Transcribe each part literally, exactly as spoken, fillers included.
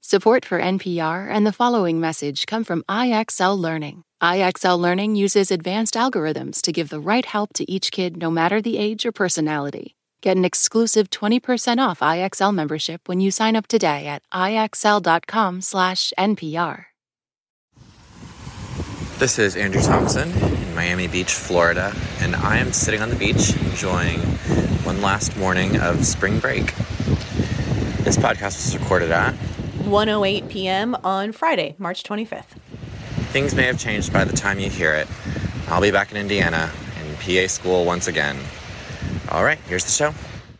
Support for N P R and the following message come from I X L Learning. I X L Learning uses advanced algorithms to give the right help to each kid no matter the age or personality. Get an exclusive twenty percent off I X L membership when you sign up today at ixl.com slash NPR. This is Andrew Thompson in Miami Beach, Florida, and I am sitting on the beach enjoying one last morning of spring break. This podcast was recorded at one oh eight p.m. on Friday, March twenty-fifth. Things may have changed by the time you hear it. I'll be back in Indiana in P A school once again. All right, here's the show.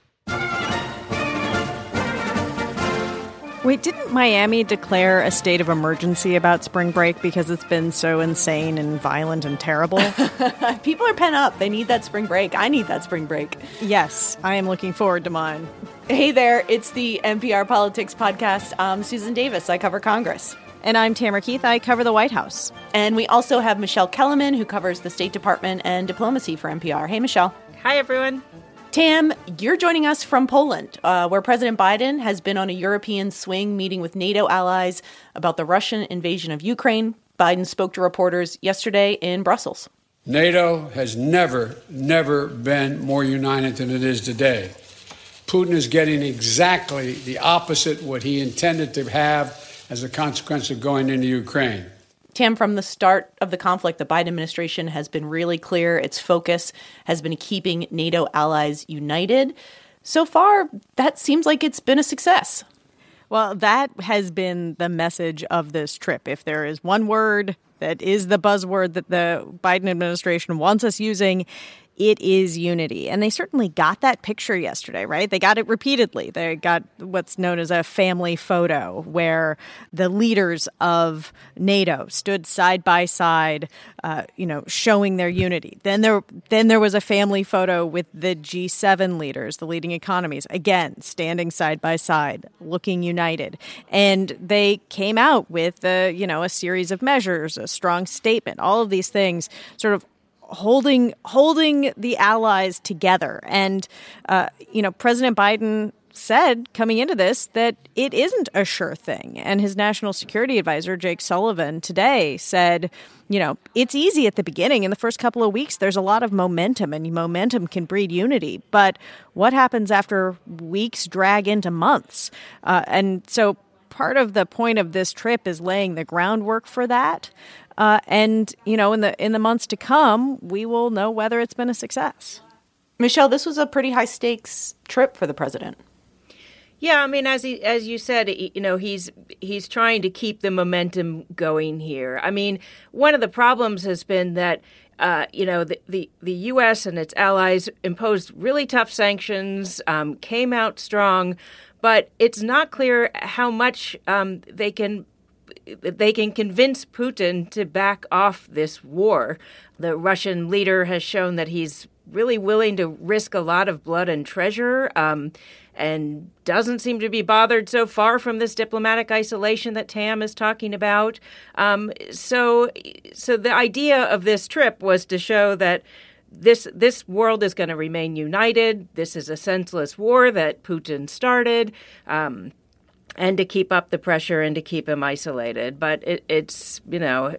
Wait, didn't Miami declare a state of emergency about spring break because it's been so insane and violent and terrible? People are pent up. They need that spring break. I need that spring break. Yes, I am looking forward to mine. Hey there, it's the N P R Politics Podcast. I'm Susan Davis. I cover Congress. And I'm Tamara Keith. I cover the White House. And we also have Michelle Kellerman, who covers the State Department and diplomacy for N P R. Hey, Michelle. Hi, everyone. Tam, you're joining us from Poland, uh, where President Biden has been on a European swing meeting with NATO allies about the Russian invasion of Ukraine. Biden spoke to reporters yesterday in Brussels. NATO has never, never been more united than it is today. Putin is getting exactly the opposite what he intended to have as a consequence of going into Ukraine. Tam, from the start of the conflict, the Biden administration has been really clear. Its focus has been keeping NATO allies united. So far, that seems like it's been a success. Well, that has been the message of this trip. If there is one word that is the buzzword that the Biden administration wants us using, it is unity. And they certainly got that picture yesterday, right? They got it repeatedly. They got what's known as a family photo where the leaders of NATO stood side by side, uh, you know, showing their unity. Then there, then there was a family photo with the G seven leaders, the leading economies, again, standing side by side, looking united. And they came out with, uh, you know, a series of measures, a strong statement, all of these things sort of holding holding the allies together. And, uh, you know, President Biden said coming into this that it isn't a sure thing. And his national security advisor, Jake Sullivan, today said, you know, it's easy at the beginning. In the first couple of weeks, there's a lot of momentum, and momentum can breed unity. But what happens after weeks drag into months? Uh, and so part of the point of this trip is laying the groundwork for that. Uh, and, you know, in the in the months to come, we will know whether it's been a success. Michelle, this was a pretty high stakes trip for the president. Yeah, I mean, as he, as you said, you know, he's he's trying to keep the momentum going here. I mean, one of the problems has been that, uh, you know, the, the, the U S and its allies imposed really tough sanctions, um, came out strong, but it's not clear how much um, they can they can convince Putin to back off this war. The Russian leader has shown that he's really willing to risk a lot of blood and treasure, um, and doesn't seem to be bothered so far from this diplomatic isolation that Tam is talking about. Um, so, so the idea of this trip was to show that this this world is going to remain united. This is a senseless war that Putin started. Um, And to keep up the pressure and to keep him isolated. But it, it's, you know,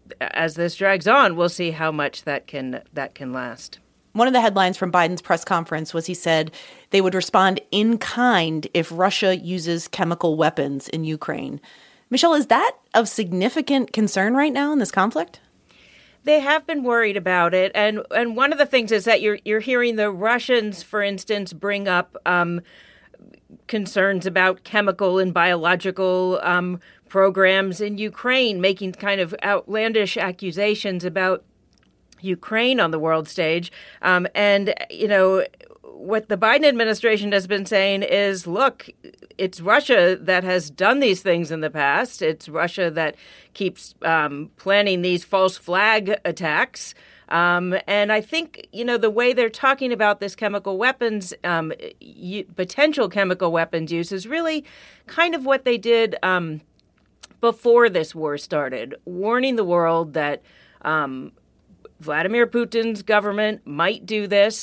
as this drags on, we'll see how much that can that can last. One of the headlines from Biden's press conference was he said they would respond in kind if Russia uses chemical weapons in Ukraine. Michelle, is that of significant concern right now in this conflict? They have been worried about it. And and one of the things is that you're you're hearing the Russians, for instance, bring up um concerns about chemical and biological um, programs in Ukraine, making kind of outlandish accusations about Ukraine on the world stage. Um, and, you know, what the Biden administration has been saying is, look, it's Russia that has done these things in the past. It's Russia that keeps um, planning these false flag attacks. Um, and I think, you know, the way they're talking about this chemical weapons, um, y- potential chemical weapons use is really kind of what they did um, before this war started, warning the world that um, Vladimir Putin's government might do this.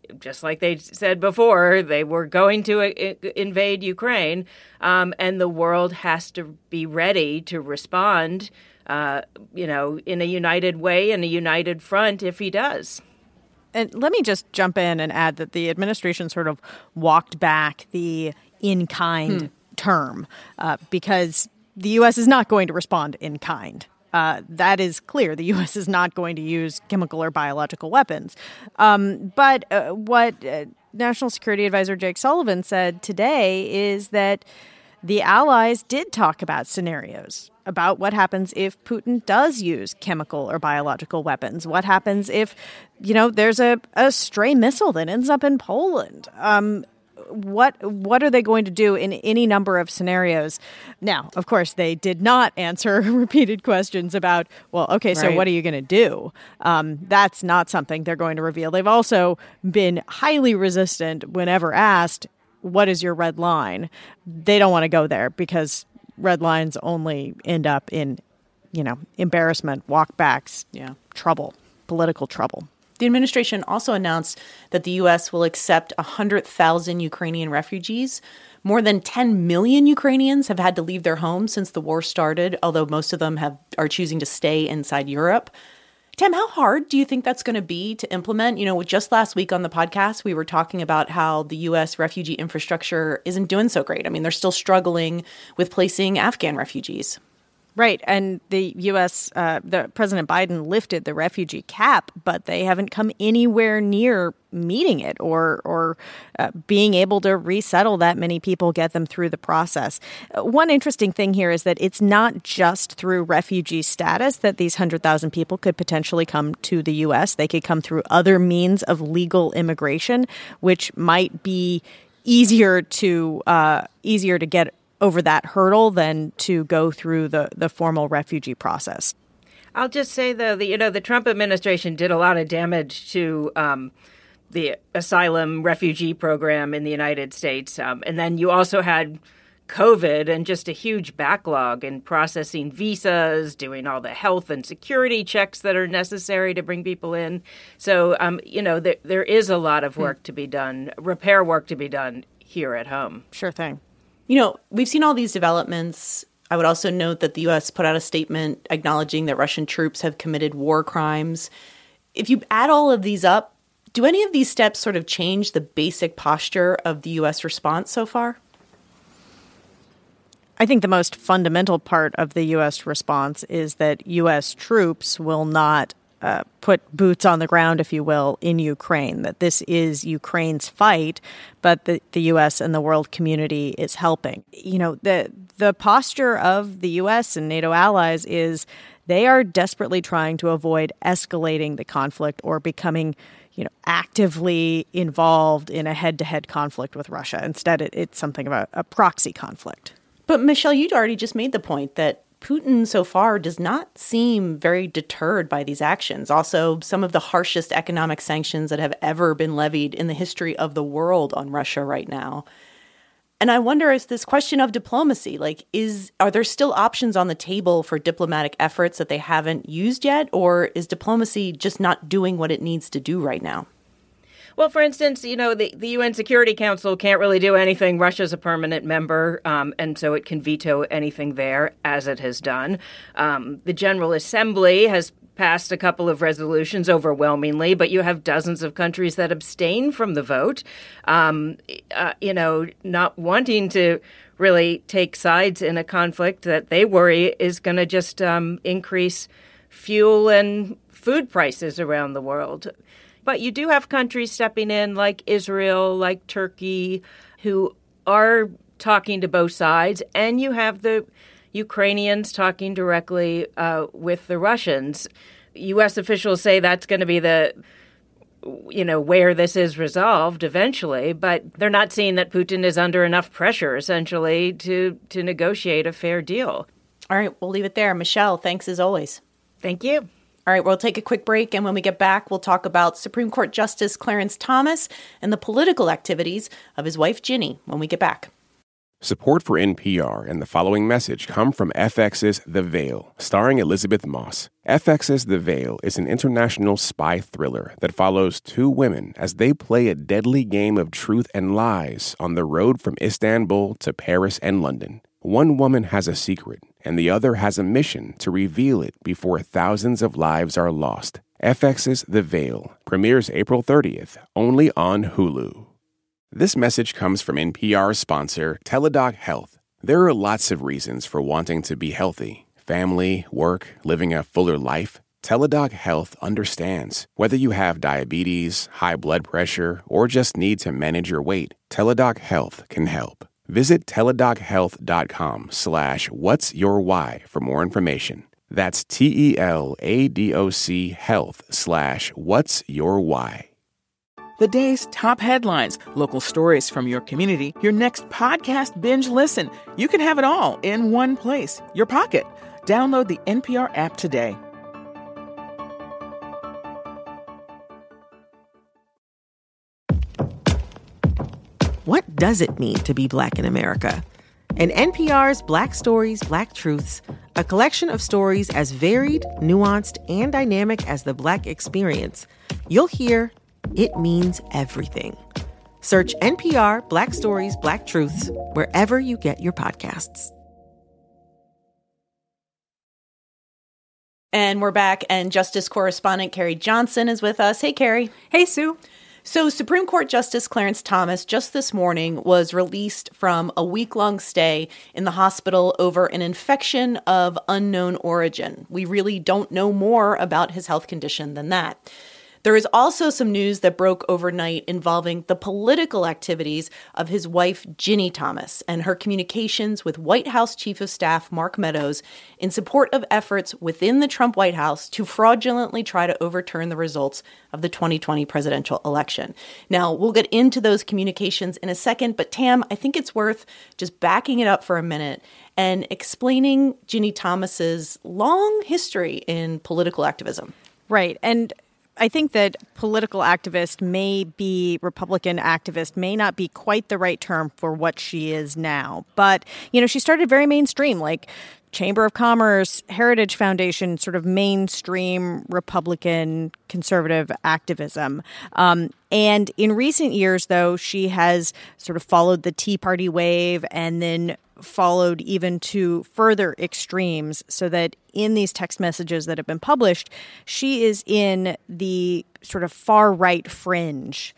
just like they said before, they were going to I- invade Ukraine, um, and the world has to be ready to respond, uh, you know, in a united way, in a united front if he does. And let me just jump in and add that the administration sort of walked back the in-kind hmm. term uh, because the U S is not going to respond in kind. Uh, that is clear. The U S is not going to use chemical or biological weapons. Um, but uh, what uh, National Security Advisor Jake Sullivan said today is that the allies did talk about scenarios, about what happens if Putin does use chemical or biological weapons. What happens if, you know, there's a, a stray missile that ends up in Poland? Um, what what are they going to do in any number of scenarios? Now, of course, they did not answer repeated questions about, well, okay, so right. what are you going to do? Um, that's not something they're going to reveal. They've also been highly resistant whenever asked, what is your red line? They don't want to go there because red lines only end up in, you know, embarrassment, walkbacks, yeah. trouble, political trouble. The administration also announced that the U S will accept one hundred thousand Ukrainian refugees. More than ten million Ukrainians have had to leave their homes since the war started, although most of them have are choosing to stay inside Europe. Tim, how hard do you think that's going to be to implement? You know, just last week on the podcast, we were talking about how the U S refugee infrastructure isn't doing so great. I mean, they're still struggling with placing Afghan refugees. Right. And the U S, uh, the President Biden lifted the refugee cap, but they haven't come anywhere near meeting it or or uh, being able to resettle that many people, get them through the process. Uh, one interesting thing here is that it's not just through refugee status that these one hundred thousand people could potentially come to the U S. They could come through other means of legal immigration, which might be easier to uh, easier to get over that hurdle than to go through the, the formal refugee process. I'll just say, though, that, you know, the Trump administration did a lot of damage to um, the asylum refugee program in the United States. Um, and then you also had COVID and just a huge backlog in processing visas, doing all the health and security checks that are necessary to bring people in. So, um, you know, there, there is a lot of work hmm. to be done, repair work to be done here at home. Sure thing. You know, we've seen all these developments. I would also note that the U S put out a statement acknowledging that Russian troops have committed war crimes. If you add all of these up, do any of these steps sort of change the basic posture of the U S response so far? I think the most fundamental part of the U S response is that U S troops will not Uh, put boots on the ground, if you will, in Ukraine, that this is Ukraine's fight, but the, the U S and the world community is helping. You know, the the posture of the U S and NATO allies is they are desperately trying to avoid escalating the conflict or becoming, you know, actively involved in a head-to-head conflict with Russia. Instead, it, it's something about a proxy conflict. But Michelle, you'd already just made the point that Putin so far does not seem very deterred by these actions. Also, some of the harshest economic sanctions that have ever been levied in the history of the world on Russia right now. And I wonder, is this question of diplomacy, like, is are there still options on the table for diplomatic efforts that they haven't used yet? Or is diplomacy just not doing what it needs to do right now? Well, for instance, you know, the, the U N Security Council can't really do anything. Russia's a permanent member, um, and so it can veto anything there, as it has done. Um, the General Assembly has passed a couple of resolutions overwhelmingly, but you have dozens of countries that abstain from the vote, um, uh, you know, not wanting to really take sides in a conflict that they worry is going to just um, increase fuel and food prices around the world. But you do have countries stepping in like Israel, like Turkey, who are talking to both sides. And you have the Ukrainians talking directly uh, with the Russians. U S officials say that's going to be the, you know, where this is resolved eventually. But they're not seeing that Putin is under enough pressure, essentially, to, to negotiate a fair deal. All right, we'll leave it there. Michelle, thanks as always. Thank you. All right, we'll take a quick break, and when we get back, we'll talk about Supreme Court Justice Clarence Thomas and the political activities of his wife, Ginny, when we get back. Support for N P R and the following message come from F X's The Veil, starring Elizabeth Moss. F X's The Veil is an international spy thriller that follows two women as they play a deadly game of truth and lies on the road from Istanbul to Paris and London. One woman has a secret, and the other has a mission to reveal it before thousands of lives are lost. F X's The Veil premieres April thirtieth, only on Hulu. This message comes from N P R sponsor Teladoc Health. There are lots of reasons for wanting to be healthy. Family, work, living a fuller life. Teladoc Health understands. Whether you have diabetes, high blood pressure, or just need to manage your weight, Teladoc Health can help. Visit teladochealth.com slash what's your why for more information. That's T-E-L-A-D-O-C health slash what's your why. The day's top headlines, local stories from your community, your next podcast binge listen. You can have it all in one place, your pocket. Download the N P R app today. What does it mean to be Black in America? In N P R's Black Stories, Black Truths, a collection of stories as varied, nuanced, and dynamic as the Black experience, you'll hear it means everything. Search N P R Black Stories, Black Truths wherever you get your podcasts. And we're back, and Justice correspondent Carrie Johnson is with us. Hey, Carrie. Hey, Sue. So Supreme Court Justice Clarence Thomas just this morning was released from a week-long stay in the hospital over an infection of unknown origin. We really don't know more about his health condition than that. There is also some news that broke overnight involving the political activities of his wife, Ginny Thomas, and her communications with White House Chief of Staff Mark Meadows in support of efforts within the Trump White House to fraudulently try to overturn the results of the twenty twenty presidential election. Now, we'll get into those communications in a second, but Tam, I think it's worth just backing it up for a minute and explaining Ginny Thomas's long history in political activism. Right. And I think that political activist may be, Republican activist may not be quite the right term for what she is now. But, you know, she started very mainstream, like Chamber of Commerce, Heritage Foundation, sort of mainstream Republican conservative activism. Um, and in recent years, though, she has sort of followed the Tea Party wave and then followed even to further extremes, so that in these text messages that have been published, she is in the sort of far right fringe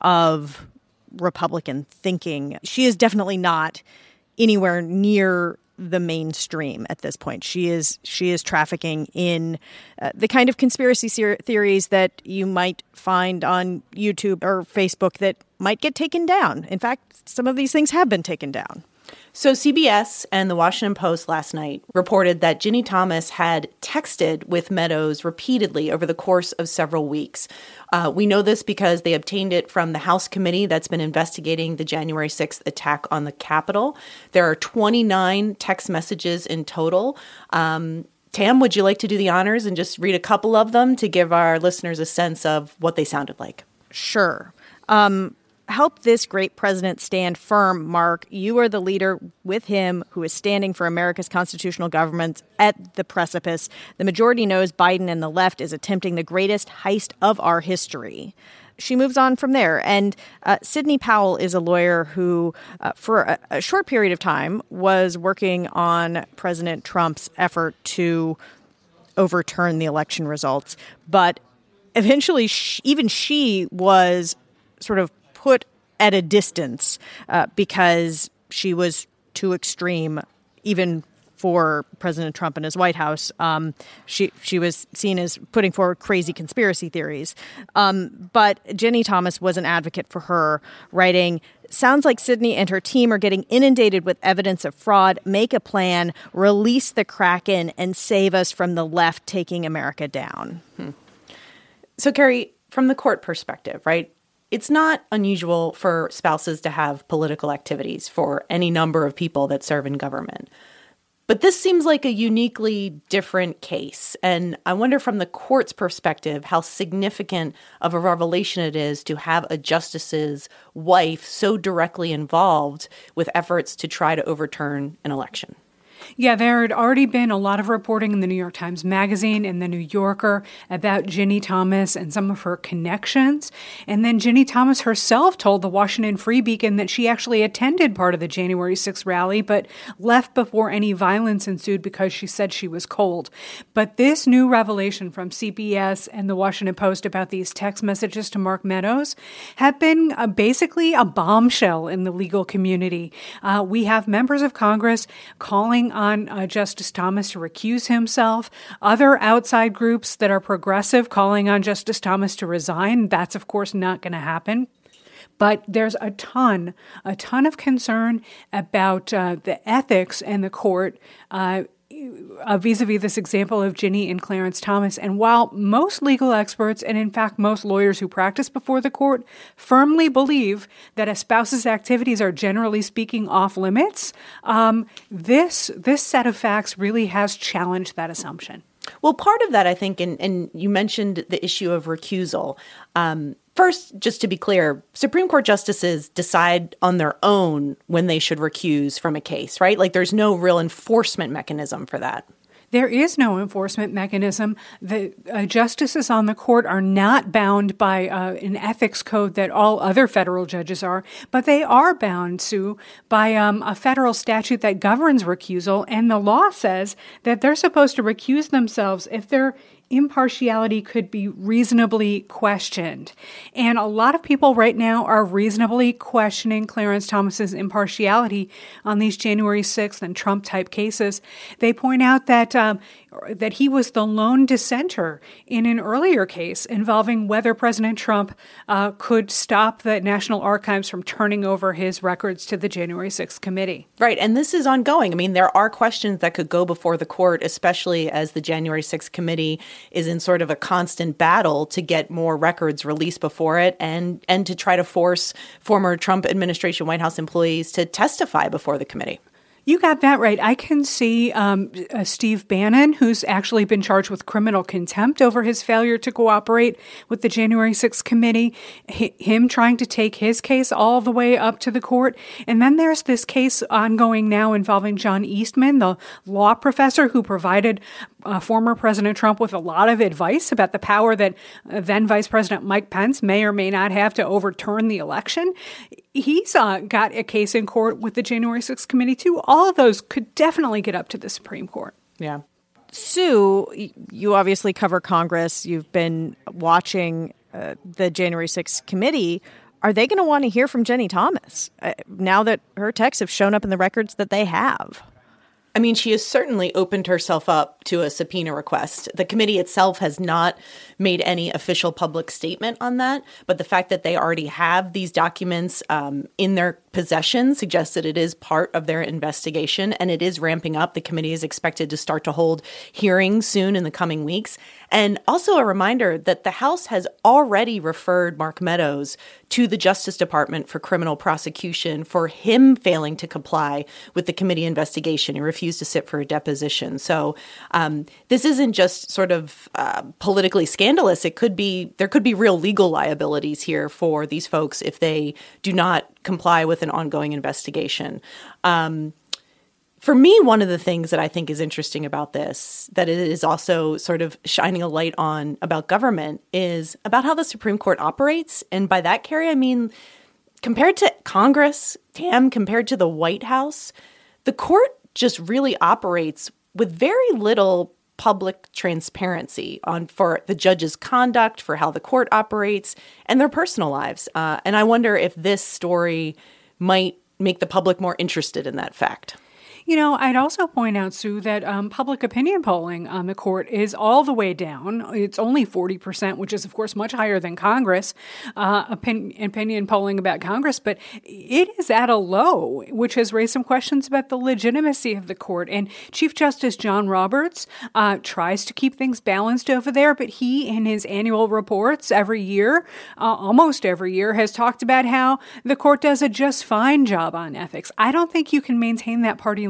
of Republican thinking. She is definitely not anywhere near the mainstream at this point. She is she is trafficking in uh, the kind of conspiracy ser- theories that you might find on YouTube or Facebook that might get taken down. In fact, some of these things have been taken down. So C B S and the Washington Post last night reported that Ginny Thomas had texted with Meadows repeatedly over the course of several weeks. Uh, we know this because they obtained it from the House committee that's been investigating the January sixth attack on the Capitol. There are twenty-nine text messages in total. Um, Tam, would you like to do the honors and just read a couple of them to give our listeners a sense of what they sounded like? Sure. Um Help this great president stand firm, Mark. You are the leader with him who is standing for America's constitutional government at the precipice. The majority knows Biden and the left is attempting the greatest heist of our history. She moves on from there. And uh, Sidney Powell is a lawyer who, uh, for a, a short period of time, was working on President Trump's effort to overturn the election results. But eventually, she, even she was sort of put at a distance uh, because she was too extreme, even for President Trump and his White House. Um, she she was seen as putting forward crazy conspiracy theories. Um, but Ginny Thomas was an advocate for her, writing, "Sounds like Sidney and her team are getting inundated with evidence of fraud. Make a plan, release the Kraken, and save us from the left taking America down." Hmm. So, Carrie, from the court perspective, right? It's not unusual for spouses to have political activities for any number of people that serve in government. But this seems like a uniquely different case. And I wonder from the court's perspective how significant of a revelation it is to have a justice's wife so directly involved with efforts to try to overturn an election. Yeah, there had already been a lot of reporting in the New York Times Magazine and the New Yorker about Ginny Thomas and some of her connections. And then Ginny Thomas herself told the Washington Free Beacon that she actually attended part of the January sixth rally, but left before any violence ensued because she said she was cold. But this new revelation from C B S and the Washington Post about these text messages to Mark Meadows have been uh, basically a bombshell in the legal community. Uh, we have members of Congress calling on uh, Justice Thomas to recuse himself, other outside groups that are progressive calling on Justice Thomas to resign. That's, of course, not going to happen. But there's a ton, a ton of concern about uh, the ethics in the court uh, Uh, vis-a-vis this example of Ginny and Clarence Thomas. And while most legal experts, and in fact most lawyers who practice before the court, firmly believe that a spouse's activities are generally speaking off limits, um, this this set of facts really has challenged that assumption. Well, part of that, I think, and, and you mentioned the issue of recusal. Um, first, just to be clear, Supreme Court justices decide on their own when they should recuse from a case, right? Like there's no real enforcement mechanism for that. There is no enforcement mechanism. The uh, justices on the court are not bound by uh, an ethics code that all other federal judges are, but they are bound, Sue, by um, a federal statute that governs recusal, and the law says that they're supposed to recuse themselves if their impartiality could be reasonably questioned. And a lot of people right now are reasonably questioning Clarence Thomas's impartiality on these January sixth and Trump-type cases. They point out that um, that he was the lone dissenter in an earlier case involving whether President Trump uh, could stop the National Archives from turning over his records to the January sixth committee. Right. And this is ongoing. I mean, there are questions that could go before the court, especially as the January sixth committee is in sort of a constant battle to get more records released before it and, and to try to force former Trump administration White House employees to testify before the committee. You got that right. I can see um, uh, Steve Bannon, who's actually been charged with criminal contempt over his failure to cooperate with the January sixth committee, H- him trying to take his case all the way up to the court. And then there's this case ongoing now involving John Eastman, the law professor who provided uh, former President Trump with a lot of advice about the power that uh, then Vice President Mike Pence may or may not have to overturn the election. He's uh, got a case in court with the January sixth committee, too. All of those could definitely get up to the Supreme Court. Yeah. Sue, you obviously cover Congress. You've been watching uh, the January sixth committee. Are they going to want to hear from Ginny Thomas uh, now that her texts have shown up in the records that they have? I mean, she has certainly opened herself up to a subpoena request. The committee itself has not made any official public statement on that, but the fact that they already have these documents um, in their possession suggests that it is part of their investigation, and it is ramping up. The committee is expected to start to hold hearings soon in the coming weeks. And also a reminder that the House has already referred Mark Meadows to the Justice Department for criminal prosecution for him failing to comply with the committee investigation. He refused to sit for a deposition. So um, this isn't just sort of uh, politically scandalous. It could be, there could be real legal liabilities here for these folks if they do not comply with an ongoing investigation. Um, For me, one of the things that I think is interesting about this, that it is also sort of shining a light on about government, is about how the Supreme Court operates. And by that, Carrie, I mean, compared to Congress, Tam, compared to the White House, the court just really operates with very little public transparency on for the judge's conduct, for how the court operates, and their personal lives. Uh, and I wonder if this story might make the public more interested in that fact. You know, I'd also point out, Sue, that um, public opinion polling on the court is all the way down. It's only forty percent, which is, of course, much higher than Congress, uh, opinion, opinion polling about Congress. But it is at a low, which has raised some questions about the legitimacy of the court. And Chief Justice John Roberts uh, tries to keep things balanced over there, but he, in his annual reports every year, uh, almost every year, has talked about how the court does a just fine job on ethics. I don't think you can maintain that party line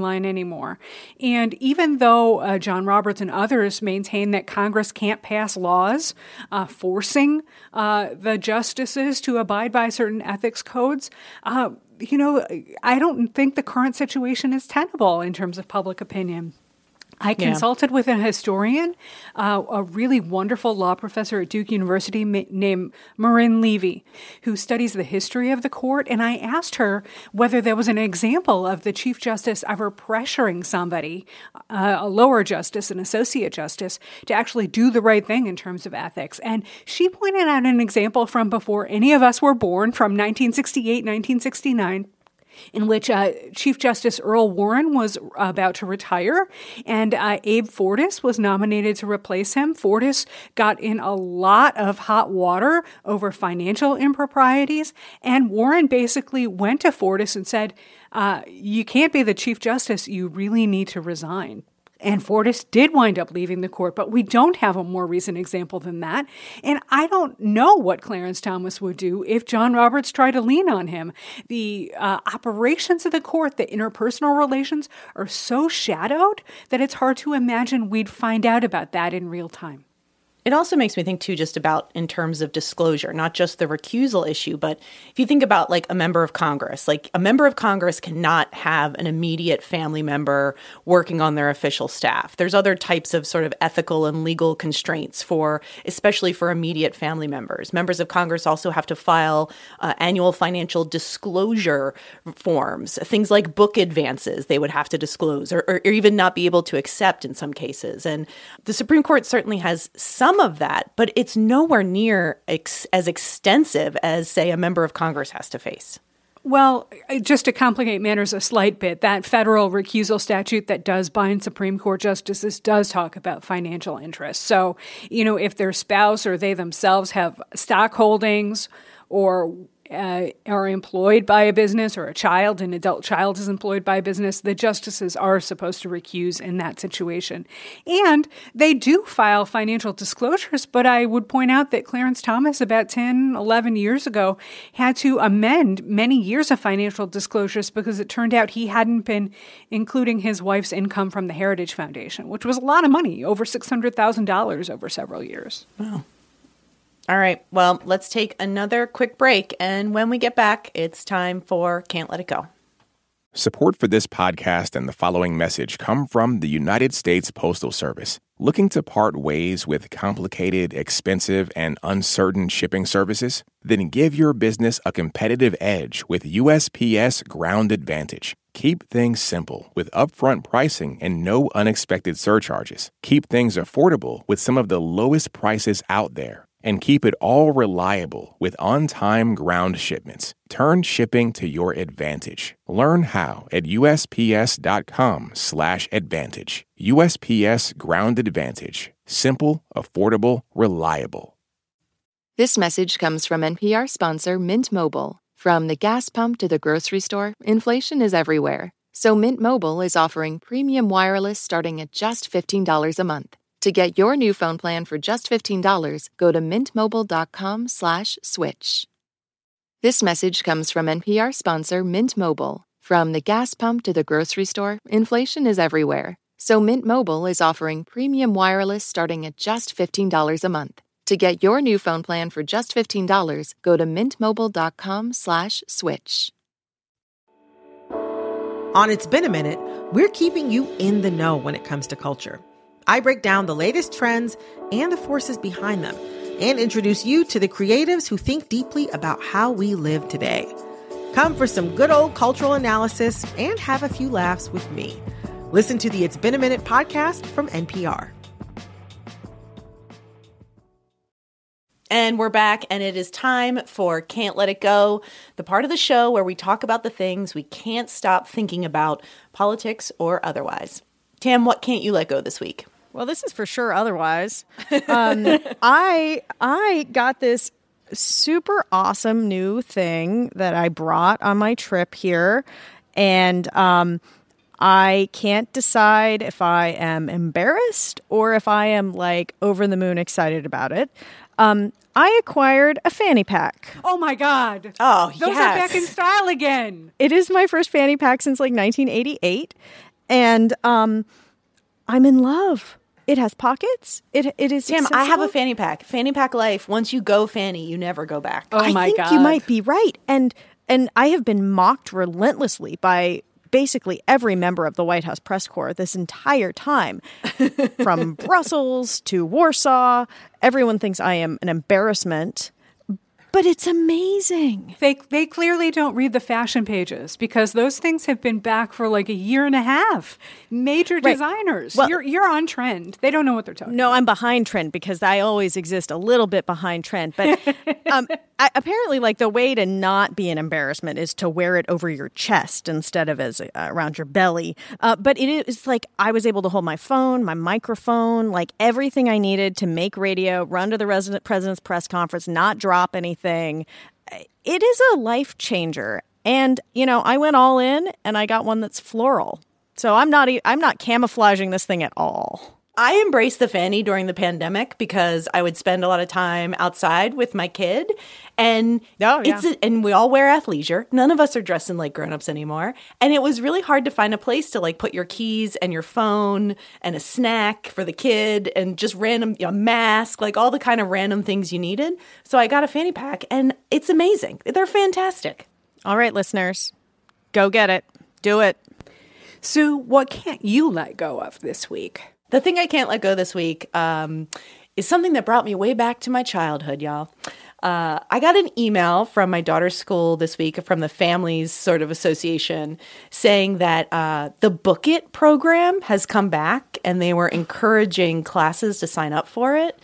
line anymore. And even though uh, John Roberts and others maintain that Congress can't pass laws uh, forcing uh, the justices to abide by certain ethics codes, uh, you know, I don't think the current situation is tenable in terms of public opinion. I consulted yeah. with a historian, uh, a really wonderful law professor at Duke University ma- named Marin Levy, who studies the history of the court. And I asked her whether there was an example of the Chief Justice ever pressuring somebody, uh, a lower justice, an associate justice, to actually do the right thing in terms of ethics. And she pointed out an example from before any of us were born, from nineteen sixty-eight, nineteen sixty-nine, in which uh, Chief Justice Earl Warren was about to retire, and uh, Abe Fortas was nominated to replace him. Fortas got in a lot of hot water over financial improprieties, and Warren basically went to Fortas and said, uh, you can't be the Chief Justice, you really need to resign. And Fortas did wind up leaving the court, but we don't have a more recent example than that. And I don't know what Clarence Thomas would do if John Roberts tried to lean on him. The uh, operations of the court, the interpersonal relations, are so shadowed that it's hard to imagine we'd find out about that in real time. It also makes me think, too, just about in terms of disclosure, not just the recusal issue, but if you think about like a member of Congress, like a member of Congress cannot have an immediate family member working on their official staff. There's other types of sort of ethical and legal constraints for, especially for immediate family members. Members of Congress also have to file uh, annual financial disclosure forms, things like book advances they would have to disclose or, or, or even not be able to accept in some cases. And the Supreme Court certainly has some of that, but it's nowhere near ex- as extensive as, say, a member of Congress has to face. Well, just to complicate matters a slight bit, that federal recusal statute that does bind Supreme Court justices does talk about financial interests. So, you know, if their spouse or they themselves have stock holdings or Uh, are employed by a business, or a child, an adult child is employed by a business, the justices are supposed to recuse in that situation. And they do file financial disclosures, but I would point out that Clarence Thomas about ten, eleven years ago had to amend many years of financial disclosures because it turned out he hadn't been including his wife's income from the Heritage Foundation, which was a lot of money, over six hundred thousand dollars over several years. Wow. All right, well, let's take another quick break, and when we get back, it's time for Can't Let It Go. Support for this podcast and the following message come from the United States Postal Service. Looking to part ways with complicated, expensive, and uncertain shipping services? Then give your business a competitive edge with U S P S Ground Advantage. Keep things simple with upfront pricing and no unexpected surcharges. Keep things affordable with some of the lowest prices out there. And keep it all reliable with on-time ground shipments. Turn shipping to your advantage. Learn how at USPS.com slash advantage. U S P S Ground Advantage. Simple, affordable, reliable. This message comes from N P R sponsor Mint Mobile. From the gas pump to the grocery store, inflation is everywhere. So Mint Mobile is offering premium wireless starting at just fifteen dollars a month. To get your new phone plan for just fifteen dollars, go to mintmobile.com slash switch. This message comes from N P R sponsor Mint Mobile. From the gas pump to the grocery store, inflation is everywhere. So Mint Mobile is offering premium wireless starting at just fifteen dollars a month. To get your new phone plan for just fifteen dollars, go to mintmobile.com slash switch. On It's Been a Minute, we're keeping you in the know when it comes to culture. I break down the latest trends and the forces behind them and introduce you to the creatives who think deeply about how we live today. Come for some good old cultural analysis and have a few laughs with me. Listen to the It's Been a Minute podcast from N P R. And we're back, and it is time for Can't Let It Go, the part of the show where we talk about the things we can't stop thinking about, politics or otherwise. Tam, what can't you let go this week? Well, this is for sure otherwise. Um, I I got this super awesome new thing that I brought on my trip here, and um, I can't decide if I am embarrassed or if I am like over the moon excited about it. Um, I acquired a fanny pack. Oh my God. Oh, Those yes. are back in style again. It is my first fanny pack since like nineteen eighty-eight. And um, I'm in love. It has pockets. It it is Tam, accessible. I have a fanny pack. Fanny pack life. Once you go fanny, you never go back. Oh, I my think God. you might be right. And and I have been mocked relentlessly by basically every member of the White House press corps this entire time. From Brussels to Warsaw, everyone thinks I am an embarrassment. But it's amazing. They they clearly don't read the fashion pages because those things have been back for like a year and a half. Major Right. designers. Well- you're you're on trend. They don't know what they're talking No, about. I'm behind trend because I always exist a little bit behind trend. But um, I, apparently, like the way to not be an embarrassment is to wear it over your chest instead of as uh, around your belly. Uh, but it is like I was able to hold my phone, my microphone, like everything I needed to make radio, run to the resident president's press conference, not drop anything. It is a life changer. And, you know, I went all in and I got one that's floral. So I'm not e- I'm not camouflaging this thing at all. I embraced the fanny during the pandemic because I would spend a lot of time outside with my kid. And Oh, yeah. it's a, and we all wear athleisure. None of us are dressing like grown-ups anymore. And it was really hard to find a place to like put your keys and your phone and a snack for the kid and just random a mask, like all the kind of random things you needed. So I got a fanny pack and it's amazing. They're fantastic. All right, listeners, go get it. Do it. Sue, what can't you let go of this week? The thing I can't let go this week um, is something that brought me way back to my childhood, y'all. Uh, I got an email from my daughter's school this week from the Families sort of Association saying that uh, the Book It program has come back and they were encouraging classes to sign up for it.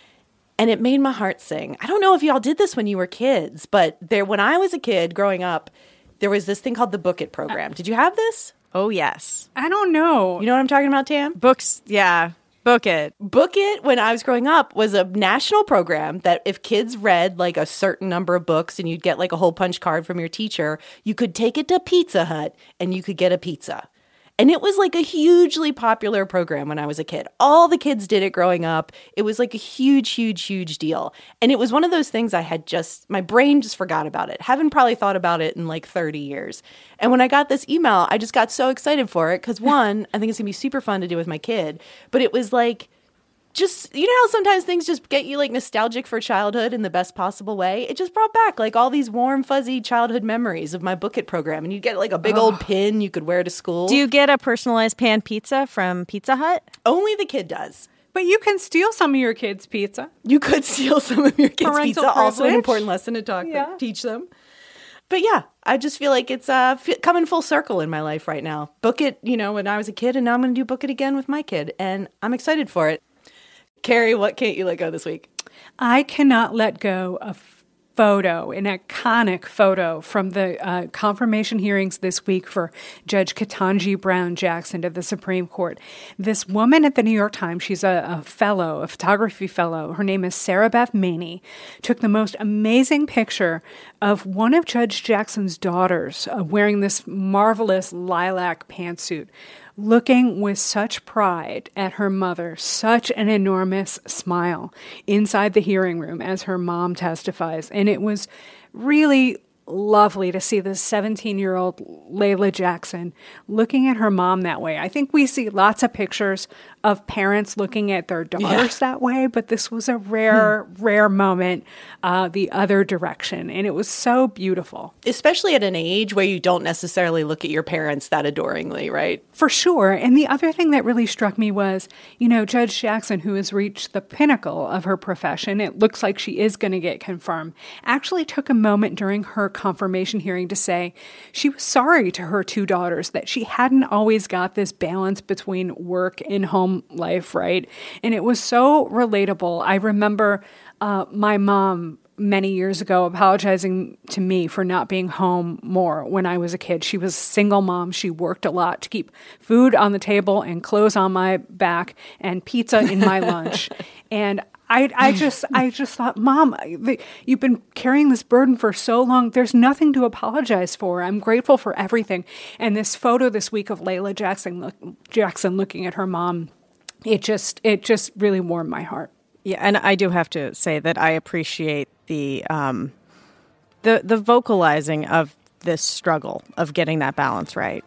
And it made my heart sing. I don't know if y'all did this when you were kids, but there, when I was a kid growing up, there was this thing called the Book It program. Did you have this? Oh, yes. I don't know. You know what I'm talking about, Tam? Books, yeah. Book It. Book It, when I was growing up, was a national program that if kids read like a certain number of books and you'd get like a hole punch card from your teacher, you could take it to Pizza Hut and you could get a pizza. And it was like a hugely popular program when I was a kid. All the kids did it growing up. It was like a huge, huge, huge deal. And it was one of those things I had just, my brain just forgot about it. Haven't probably thought about it in like thirty years. And when I got this email, I just got so excited for it because one, I think it's going to be super fun to do with my kid. But it was like, just, you know how sometimes things just get you like nostalgic for childhood in the best possible way? It just brought back like all these warm, fuzzy childhood memories of my Book It program. And you get like a big old pin you could wear to school. Do you get a personalized pan pizza from Pizza Hut? Only the kid does. But you can steal some of your kids' pizza. You could steal some of your kids' Parental pizza. Also an privilege. important lesson to talk, Yeah. teach them. But yeah, I just feel like it's uh, f- coming full circle in my life right now. Book It, you know, when I was a kid, and now I'm going to do Book It again with my kid. And I'm excited for it. Carrie, what can't you let go this week? I cannot let go of photo, an iconic photo from the uh, confirmation hearings this week for Judge Ketanji Brown Jackson of the Supreme Court. This woman at the New York Times, she's a, a fellow, a photography fellow. Her name is Sarah Beth Maney, took the most amazing picture of one of Judge Jackson's daughters uh, wearing this marvelous lilac pantsuit, looking with such pride at her mother, such an enormous smile inside the hearing room as her mom testifies. And it was really lovely to see this seventeen-year-old Layla Jackson looking at her mom that way. I think we see lots of pictures of parents looking at their daughters yeah. that way, but this was a rare, hmm. rare moment uh, the other direction. And it was so beautiful. Especially at an age where you don't necessarily look at your parents that adoringly, right? For sure. And the other thing that really struck me was, you know, Judge Jackson, who has reached the pinnacle of her profession, it looks like she is going to get confirmed, actually took a moment during her confirmation hearing to say she was sorry to her two daughters that she hadn't always got this balance between work and home life, right? And it was so relatable. I remember uh, my mom many years ago apologizing to me for not being home more when I was a kid. She was a single mom. She worked a lot to keep food on the table and clothes on my back and pizza in my lunch. And I, I just, I just thought, Mom, you've been carrying this burden for so long. There's nothing to apologize for. I'm grateful for everything. And this photo this week of Layla Jackson, look, Jackson looking at her mom, it just, it just really warmed my heart. Yeah, and I do have to say that I appreciate the um, the the vocalizing of this struggle of getting that balance right.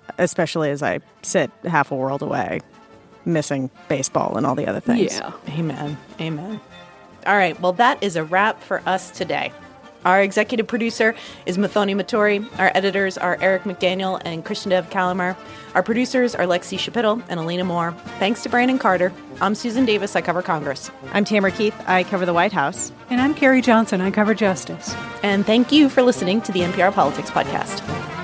especially as I sit half a world away, missing baseball and all the other things. Yeah. Amen. Amen. All right. Well, that is a wrap for us today. Our executive producer is Mathoni Mattori. Our editors are Eric McDaniel and Krishnadev Kalamar. Our producers are Lexi Shapittle and Elena Moore. Thanks to Brandon Carter. I'm Susan Davis. I cover Congress. I'm Tamara Keith. I cover the White House. And I'm Carrie Johnson. I cover justice. And thank you for listening to the N P R Politics Podcast.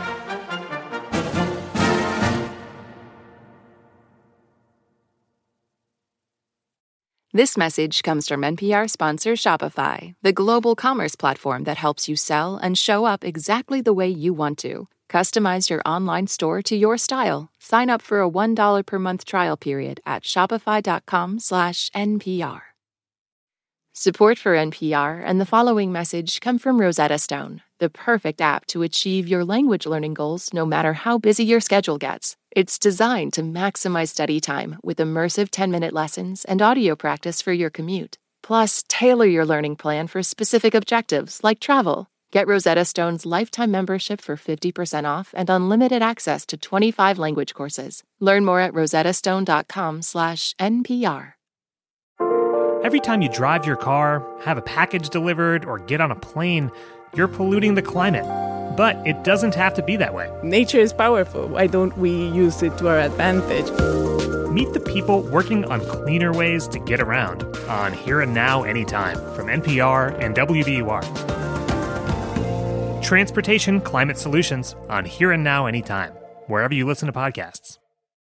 This message comes from N P R sponsor Shopify, the global commerce platform that helps you sell and show up exactly the way you want to. Customize your online store to your style. Sign up for a one dollar per month trial period at shopify.com slash NPR. Support for N P R and the following message come from Rosetta Stone, the perfect app to achieve your language learning goals no matter how busy your schedule gets. It's designed to maximize study time with immersive ten-minute lessons and audio practice for your commute. Plus, tailor your learning plan for specific objectives like travel. Get Rosetta Stone's lifetime membership for fifty percent off and unlimited access to twenty-five language courses. Learn more at rosettastone.com slash NPR. Every time you drive your car, have a package delivered, or get on a plane, you're polluting the climate. But it doesn't have to be that way. Nature is powerful. Why don't we use it to our advantage? Meet the people working on cleaner ways to get around on Here and Now Anytime from N P R and W B U R. Transportation Climate Solutions on Here and Now Anytime, wherever you listen to podcasts.